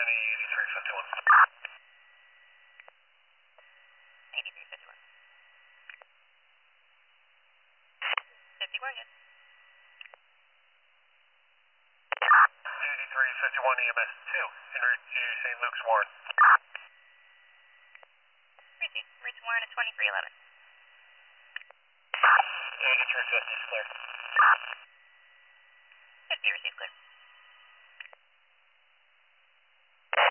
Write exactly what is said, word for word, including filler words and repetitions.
Miami eighty-three fifty-one. eighty-three fifty-one. fifty-one, yes. eighty-three fifty-one E M S two, en route to Saint Luke's Warren. Received. Reach Warren at twenty-three eleven. eighty-three fifty is clear. fifty received clear.